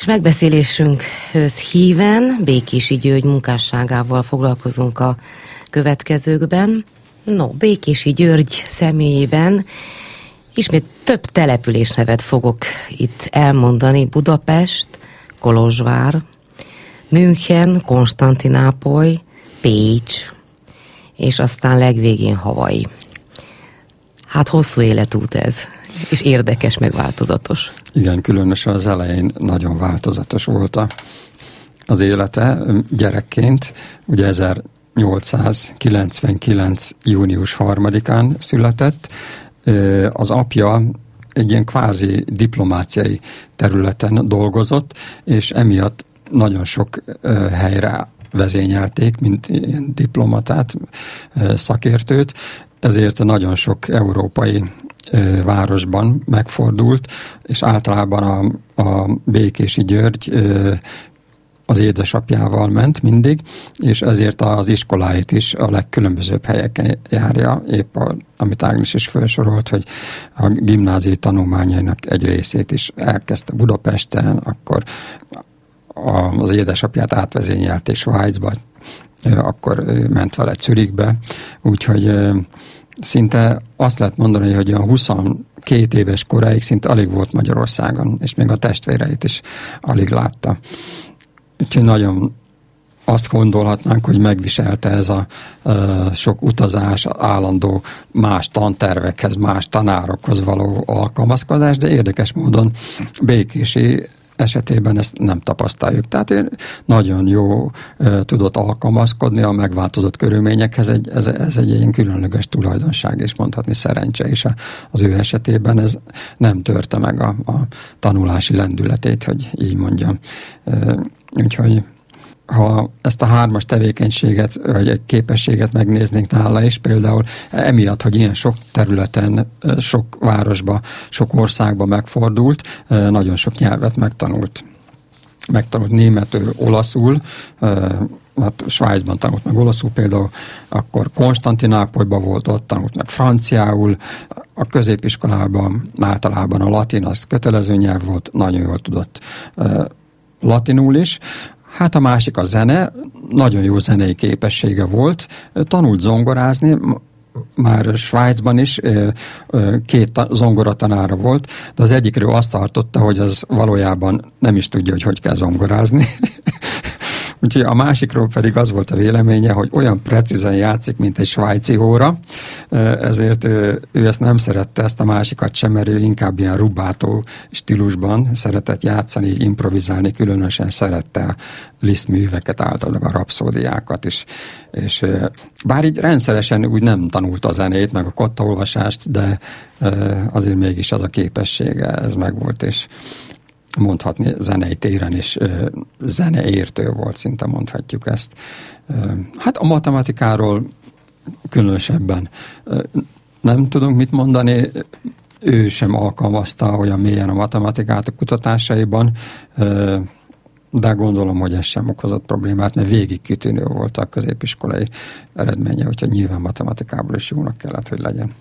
megbeszélésünkhöz híven Békési György munkásságával foglalkozunk a következőkben. Békési György személyében ismét több településnevet fogok itt elmondani. Budapest, Kolozsvár, München, Konstantinápoly, Pécs, és aztán legvégén Hawaii. Hát hosszú életút ez, és érdekes, meg változatos. Igen, különösen az elején nagyon változatos volt az élete gyerekként. Ugye 1899. június 3-án született. Az apja egy ilyen kvázi diplomáciai területen dolgozott, és emiatt nagyon sok helyre vezényelték, mint ilyen diplomatát, szakértőt, ezért nagyon sok európai városban megfordult, és általában a Békési György az édesapjával ment mindig, és ezért az iskoláit is a legkülönbözőbb helyeken járja, épp amit Ágnes is felsorolt, hogy a gimnáziai tanulmányainak egy részét is elkezdte Budapesten, akkor az édesapját átvezényelték Svájcba, akkor ment vele Zürichbe, úgyhogy szinte azt lehet mondani, hogy a 22 éves koráig szinte alig volt Magyarországon, és még a testvéreit is alig látta. Úgyhogy nagyon azt gondolhatnánk, hogy megviselte ez a sok utazás, állandó más tantervekhez, más tanárokhoz való alkalmazkodás, de érdekes módon Békési esetében ezt nem tapasztaljuk. Tehát ő nagyon jó tudott alkalmazkodni a megváltozott körülményekhez. Ez egy ilyen különleges tulajdonság, és mondhatni szerencse is az ő esetében. Ez nem törte meg a tanulási lendületét, hogy így mondjam. Úgyhogy ha ezt a 3-as tevékenységet, vagy egy képességet megnéznénk nála is, például emiatt, hogy ilyen sok területen, sok városba, sok országba megfordult, nagyon sok nyelvet megtanult. Megtanult németül, olaszul, hát Svájcban tanult meg olaszul például, akkor Konstantinápolyban volt, ott tanult meg franciául, a középiskolában általában a latin az kötelező nyelv volt, nagyon jól tudott latinul is. Hát a másik a zene, nagyon jó zenei képessége volt, tanult zongorázni, már Svájcban is 2 zongoratanára volt, de az egyikről azt tartotta, hogy az valójában nem is tudja, hogy kell zongorázni. Úgyhogy a másikról pedig az volt a véleménye, hogy olyan precízen játszik, mint egy svájci óra, ezért ő ezt nem szerette, ezt a másikat sem, mert ő inkább ilyen rubátó stílusban szeretett játszani, így improvizálni, különösen szerette a Liszt műveket, általában a rapszódiákat is. És bár így rendszeresen úgy nem tanult a zenét, meg a kottaolvasást, de azért mégis az a képessége, ez megvolt, és mondhatni zenei téren is zeneértő volt, szinte mondhatjuk ezt. Hát a matematikáról különösebben nem tudunk mit mondani, ő sem alkalmazta olyan mélyen a matematikát a kutatásaiban, de gondolom, hogy ez sem okozott problémát, mert végig kitűnő volt a középiskolai eredménye, úgyhogy nyilván matematikából is jónak kellett, hogy legyen.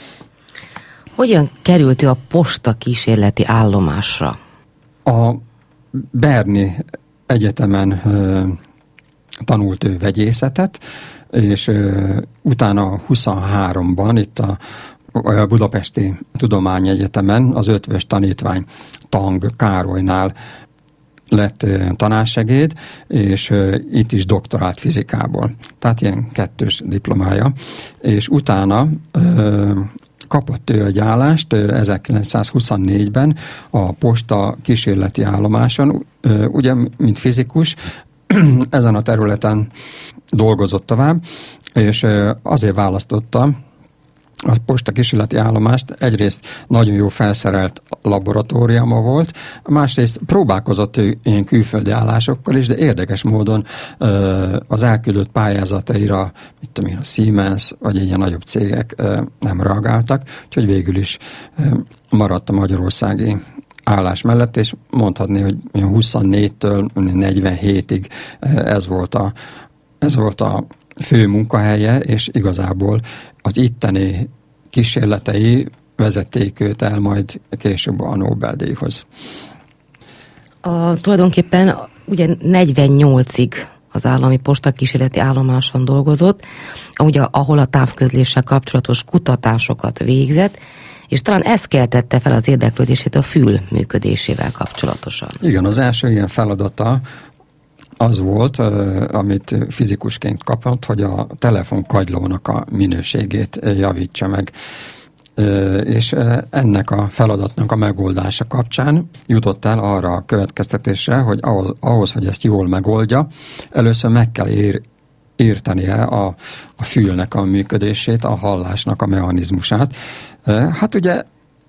Hogyan került ő a posta kísérleti állomásra? A Berni Egyetemen tanult ő vegyészetet, és utána 23-ban itt a Budapesti Tudományegyetemen az ötvös tanítvány Tang Károlynál lett tanársegéd, és itt is doktorált fizikából. Tehát ilyen 2-s diplomája. És utána kapott ő egy állást 1924-ben a posta kísérleti állomáson, ugye, mint fizikus, ezen a területen dolgozott tovább, és azért választotta a posta kísérleti állomást, egyrészt nagyon jó felszerelt laboratóriuma volt, másrészt próbálkozott ilyen külföldi állásokkal is, de érdekes módon az elküldött pályázataira, mit tudom én, a Siemens vagy ilyen nagyobb cégek nem reagáltak, úgyhogy végül is maradt a magyarországi állás mellett, és mondhatni, hogy 24-től 47-ig ez volt a fő munkahelye, és igazából az itteni kísérletei vezették őt el majd később a Nobel-díjhoz. Tulajdonképpen ugye 48-ig az állami postakísérleti állomáson dolgozott, ugye, ahol a távközléssel kapcsolatos kutatásokat végzett, és talán ez keltette fel az érdeklődését a fül működésével kapcsolatosan. Igen, az első ilyen feladata az volt, amit fizikusként kapott, hogy a telefonkagylónak a minőségét javítsa meg. És ennek a feladatnak a megoldása kapcsán jutott el arra a következtetésre, hogy ahhoz, hogy ezt jól megoldja, először meg kell értenie a fülnek a működését, a hallásnak a mechanizmusát. Hát ugye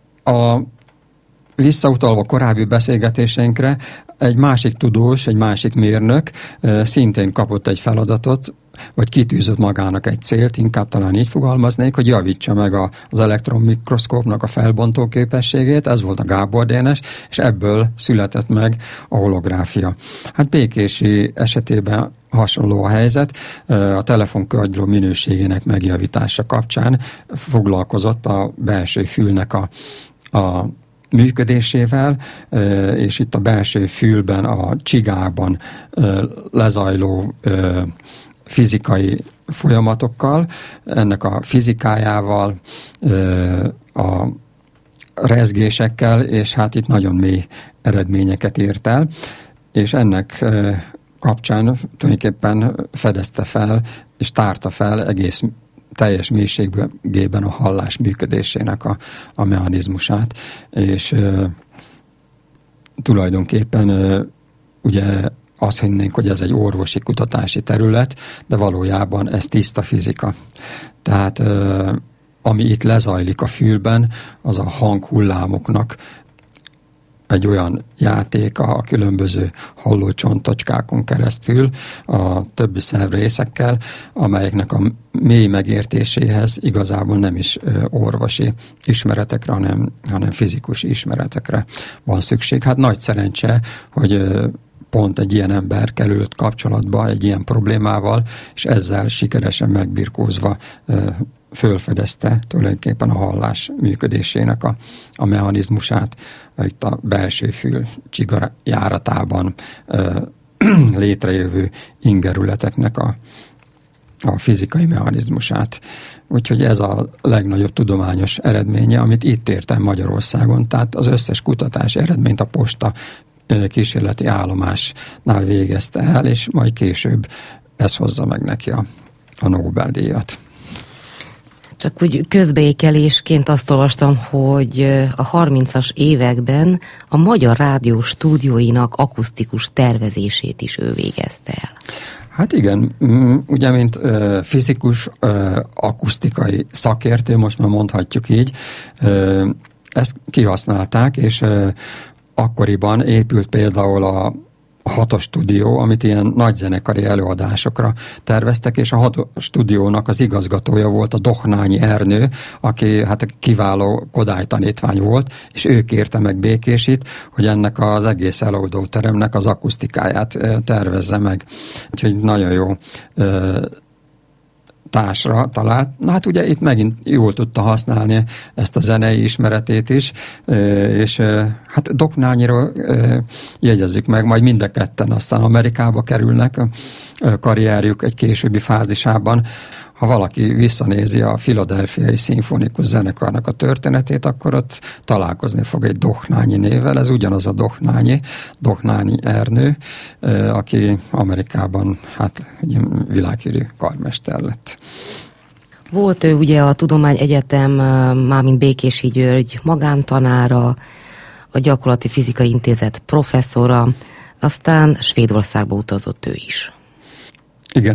visszautalva korábbi beszélgetéseinkre, egy másik tudós, egy másik mérnök szintén kapott egy feladatot, vagy kitűzött magának egy célt, inkább talán így fogalmaznék, hogy javítsa meg az elektronmikroszkópnak a felbontó képességét, ez volt a Gábor Dénes, és ebből született meg a holográfia. Hát Békési esetében hasonló a helyzet, a telefonkagyló minőségének megjavítása kapcsán foglalkozott a belső fülnek a működésével, és itt a belső fülben, a csigában lezajló fizikai folyamatokkal, ennek a fizikájával, a rezgésekkel, és hát itt nagyon mély eredményeket ért el, és ennek kapcsán tulajdonképpen fedezte fel, és tárta fel egész teljes mélységében a hallás működésének a mechanizmusát, és tulajdonképpen ugye azt hinnénk, hogy ez egy orvosi kutatási terület, de valójában ez tiszta fizika. Tehát ami itt lezajlik a fülben, az a hanghullámoknak egy olyan játéka a különböző hallócsontocskákon keresztül a többi szervrészekkel, amelyeknek a mély megértéséhez igazából nem is orvosi ismeretekre, hanem fizikus ismeretekre van szükség. Hát nagy szerencse, hogy pont egy ilyen ember került kapcsolatba egy ilyen problémával, és ezzel sikeresen megbirkózva fölfedezte tulajdonképpen a hallás működésének a mechanizmusát, itt a belső fül csiga járatában létrejövő ingerületeknek a fizikai mechanizmusát. Úgyhogy ez a legnagyobb tudományos eredménye, amit itt értem Magyarországon, tehát az összes kutatási eredményt a posta kísérleti állomásnál végezte el, és majd később ez hozza meg neki a Nobel-díjat. Csak úgy közbeékelésként azt olvastam, hogy a 30-as években a Magyar Rádió stúdióinak akusztikus tervezését is ő végezte el. Hát igen, ugye mint fizikus, akusztikai szakértő, most már mondhatjuk így, ezt kihasználták, és akkoriban épült például a 6-os stúdió, amit ilyen nagyzenekari előadásokra terveztek, és a 6-os stúdiónak az igazgatója volt a Dohnányi Ernő, aki hát kiváló Kodály tanítvány volt, és ő kérte meg Békésit, hogy ennek az egész előadóteremnek az akusztikáját tervezze meg. Úgyhogy nagyon jó társra talált. Na hát ugye itt megint jól tudta használni ezt a zenei ismeretét is, és hát Dohnányiról jegyezzük meg, majd mind a ketten aztán Amerikába kerülnek a karrierjük egy későbbi fázisában. Ha valaki visszanézi a Philadelphiai Szimfonikus Zenekarnak a történetét, akkor ott találkozni fog egy Dohnányi névvel. Ez ugyanaz a Dohnányi Ernő, aki Amerikában hát világhírű karmester lett. Volt ő ugye a Tudományegyetem, mármint Békési György magántanára, a Gyakorlati Fizikai Intézet professzora, aztán Svédországba utazott ő is. Igen,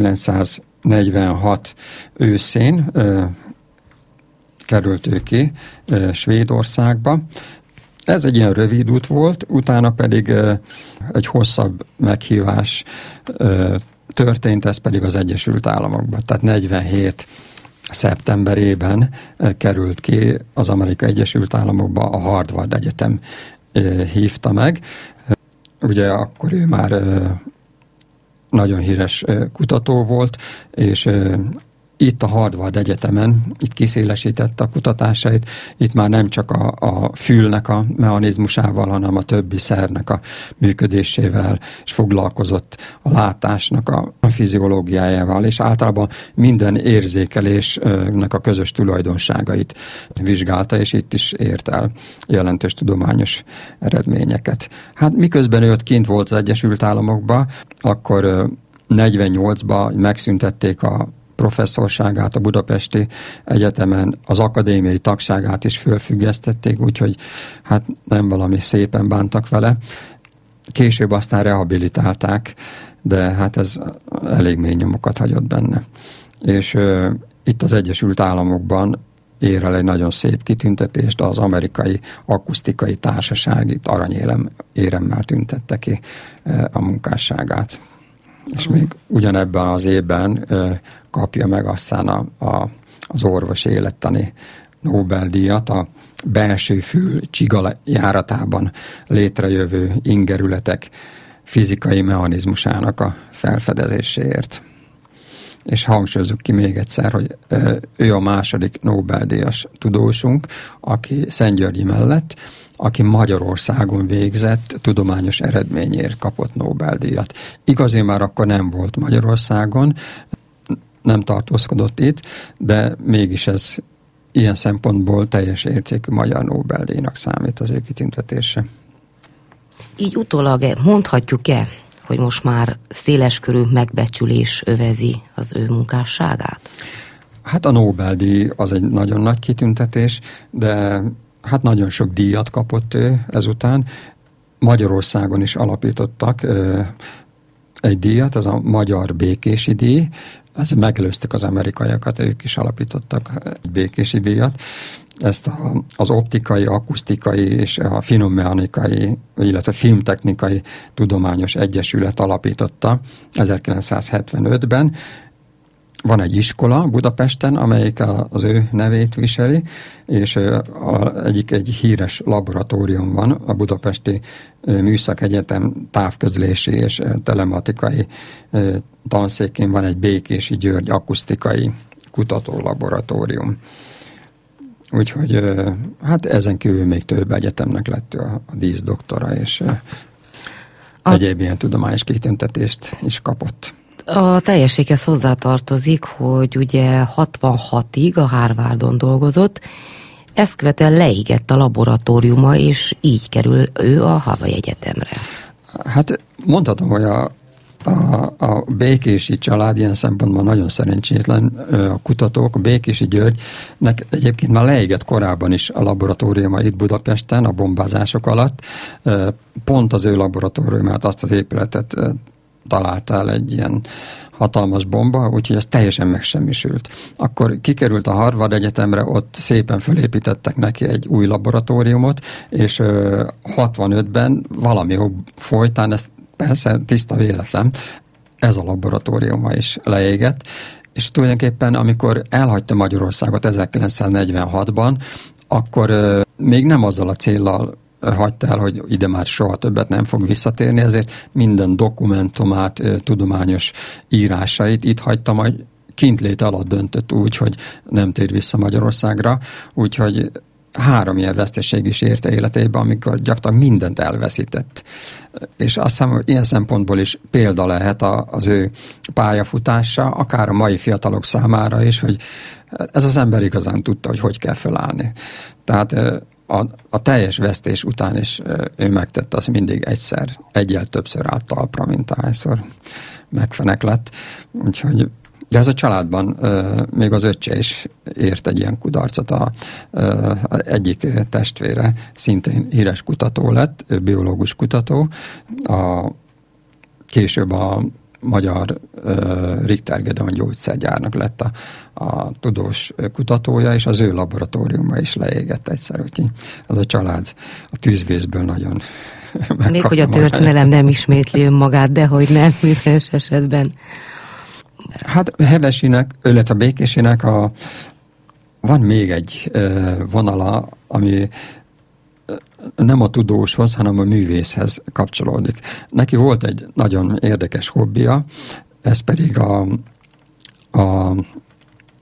1946 őszén került ő ki Svédországba. Ez egy ilyen rövid út volt, utána pedig egy hosszabb meghívás történt, ez pedig az Egyesült Államokban. Tehát 47 szeptemberében került ki az Amerikai Egyesült Államokba, a Harvard Egyetem hívta meg. Ugye akkor ő már nagyon híres kutató volt, és itt a Harvard Egyetemen itt kiszélesítette a kutatásait, itt már nem csak a fülnek a mechanizmusával, hanem a többi szernek a működésével, és foglalkozott a látásnak a fiziológiájával, és általában minden érzékelésnek a közös tulajdonságait vizsgálta, és itt is ért el jelentős tudományos eredményeket. Hát miközben ő kint volt az Egyesült Államokban, akkor 48-ban megszüntették a professzorságát a Budapesti Egyetemen, az akadémiai tagságát is fölfüggesztették, úgyhogy hát nem valami szépen bántak vele. Később aztán rehabilitálták, de hát ez elég mély nyomokat hagyott benne. És itt az Egyesült Államokban ér el egy nagyon szép kitüntetést, az Amerikai Akusztikai Társaság itt aranyéremmel tüntette ki a munkásságát. És még ugyanebben az évben kapja meg aztán az orvosi élettani Nobel-díjat a belső fül csiga járatában létrejövő ingerületek fizikai mechanizmusának a felfedezéséért. És hangsúlyozzuk ki még egyszer, hogy ő a második Nobel-díjas tudósunk, aki Szent-Györgyi mellett, aki Magyarországon végzett tudományos eredményért kapott Nobel-díjat. Igazi már akkor nem volt Magyarországon, nem tartózkodott itt, de mégis ez ilyen szempontból teljes értékű magyar Nobel-díjnak számít az ő kitüntetése. Így utólag mondhatjuk-e, hogy most már széleskörű megbecsülés övezi az ő munkásságát? Hát a Nobel-díj az egy nagyon nagy kitüntetés, de hát nagyon sok díjat kapott ő ezután. Magyarországon is alapítottak egy díjat, az a Magyar Békési Díj. Ez megelőztek az amerikaiakat, ők is alapítottak egy békési díjat. Ezt az optikai, akusztikai és a finommechanikai, illetve filmtechnikai tudományos egyesület alapította 1975-ben. Van egy iskola Budapesten, amelyik az ő nevét viseli, és egy híres laboratórium van, a Budapesti Műszakegyetem távközlési és telematikai tanszékén van egy Békési György akusztikai kutatólaboratórium. Úgyhogy hát ezen kívül még több egyetemnek lett a díszdoktora, és egyéb ilyen tudományos kitüntetést is kapott. A teljességhez hozzátartozik, hogy ugye 66-ig a Harvardon dolgozott, ezt követően leégett a laboratóriuma, és így kerül ő a Hawaii Egyetemre. Hát mondhatom, hogy a Békési család ilyen szempontból nagyon szerencsétlen, a kutatók, a Békési Györgynek egyébként már leégett korábban is a laboratóriuma itt Budapesten, a bombázások alatt. Pont az ő laboratóriumát, azt az épületet találta el egy ilyen hatalmas bomba, úgyhogy ez teljesen megsemmisült. Akkor kikerült a Harvard Egyetemre, ott szépen fölépítettek neki egy új laboratóriumot, és 65-ben valami folytán, ez persze tiszta véletlen, ez a laboratóriuma is leégett, és tulajdonképpen amikor elhagyta Magyarországot 1946-ban, akkor még nem azzal a céllal hagyta el, hogy ide már soha többet nem fog visszatérni, ezért minden dokumentumát, tudományos írásait itt hagyta, majd kintléte alatt döntött úgy, hogy nem tér vissza Magyarországra, úgyhogy 3 ilyen veszteség is érte életében, amikor gyakorlatilag mindent elveszített. És azt hiszem, hogy ilyen szempontból is példa lehet az ő pályafutása, akár a mai fiatalok számára is, hogy ez az ember igazán tudta, hogy kell felállni. Tehát a teljes vesztés után is ő megtette, az mindig egyel többször állt talpra, mint ahányszor megfeneklett. Úgyhogy, de ez a családban még az öccse is ért egy ilyen kudarcot. Egyik testvére szintén híres kutató lett, biológus kutató. Később a magyar Richter Gedeon gyógyszergyárnak lett a tudós kutatója, és az ő laboratóriuma is leégett egyszer, úgyhogy az a család a tűzvészből nagyon még hogy a történelem nem ismétli önmagát, de hogy nem bizonyos esetben. Hát Hevesinek, illetve Békésének van még egy vonala, ami nem a tudóshoz, hanem a művészhez kapcsolódik. Neki volt egy nagyon érdekes hobbija, ez pedig a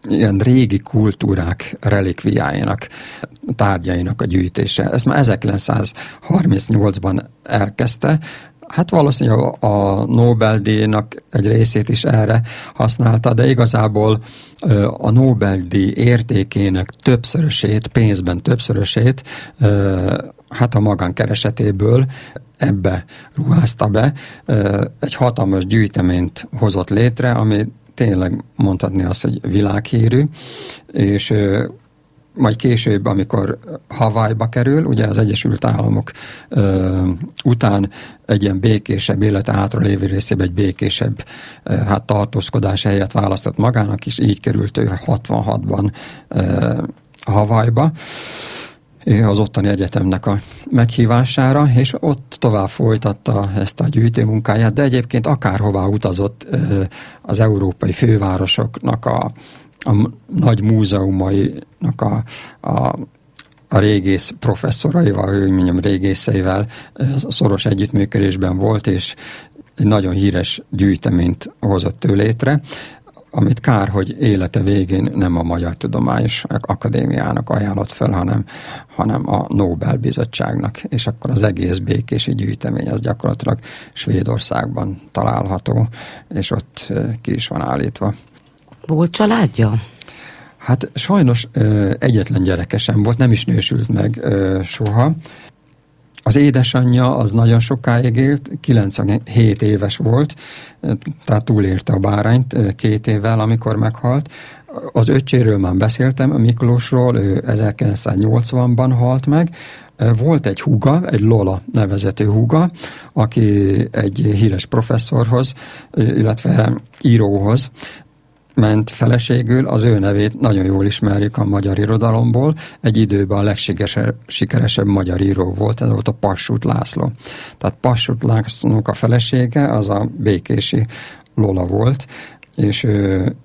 ilyen régi kultúrák relikviáinak, tárgyainak a gyűjtése. Ezt már 1938-ban elkezdte. Hát valószínűleg a Nobel-díjnak egy részét is erre használta, de igazából a Nobel-díj értékének többszörösét, pénzben többszörösét, hát a magánkeresetéből ebbe ruházta be. Egy hatalmas gyűjteményt hozott létre, ami tényleg mondhatni azt, hogy világhírű, és majd később, amikor Hawaii-ba kerül, ugye az Egyesült Államok után egy ilyen békésebb, élete hátralévő részében egy békésebb tartózkodás helyet választott magának, és így került ő 66-ban Hawaii-ba, az ottani egyetemnek a meghívására, és ott tovább folytatta ezt a gyűjtőmunkáját, de egyébként akárhová utazott az európai fővárosoknak a nagy múzeumainak a régész professzoraival, hogy mondjam, régészeivel szoros együttműködésben volt, és egy nagyon híres gyűjteményt hozott ő létre, amit kár, hogy élete végén nem a Magyar Tudományos Akadémiának ajánlott fel, hanem a Nobel-bizottságnak, és akkor az egész békési gyűjtemény az gyakorlatilag Svédországban található, és ott ki is van állítva. Volt családja? Hát sajnos egyetlen gyereke sem volt, nem is nősült meg soha. Az édesanyja az nagyon sokáig élt, 97 éves volt, tehát túlélte a bárányt 2 évvel, amikor meghalt. Az öccséről már beszéltem, a Miklósról, ő 1980-ban halt meg. Volt egy húga, egy Lola nevezetű húga, aki egy híres professzorhoz, illetve íróhoz ment feleségül, az ő nevét nagyon jól ismerjük a magyar irodalomból, egy időben a legsikeresebb magyar író volt, ez volt a Passut László. Tehát Passut Lászlónak a felesége az a békési Lola volt, és ő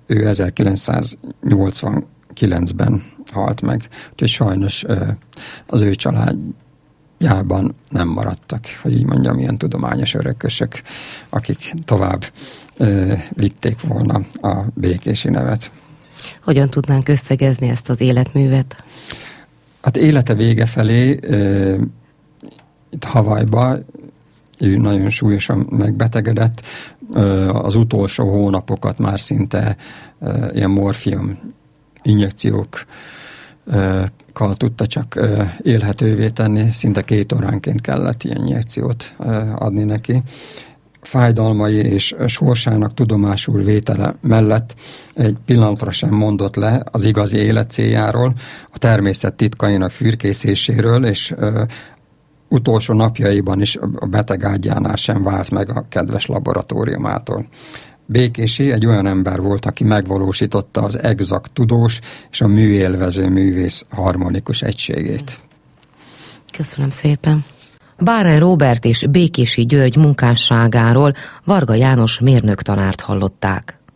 1989-ben halt meg. Úgyhogy sajnos az ő családjában nem maradtak, hogy így mondjam, ilyen tudományos örökösök, akik tovább vitték volna a békési nevet. Hogyan tudnánk összegezni ezt az életművet? Hát élete vége felé itt Hawaii-ba ő nagyon súlyosan megbetegedett, az utolsó hónapokat már szinte ilyen morfium injekciókkal tudta csak élhetővé tenni, szinte 2 óránként kellett ilyen injekciót adni neki. Fájdalmai és sorsának tudomásul vétele mellett egy pillanatra sem mondott le az igazi élet céljáról, a természet titkainak fürkészéséről, és utolsó napjaiban is a beteg ágyánál sem vált meg a kedves laboratóriumától. Békési egy olyan ember volt, aki megvalósította az exakt tudós és a műélvező művész harmonikus egységét. Köszönöm szépen. Bárány Róbert és Békési György munkásságáról Varga János mérnöktanárt hallották.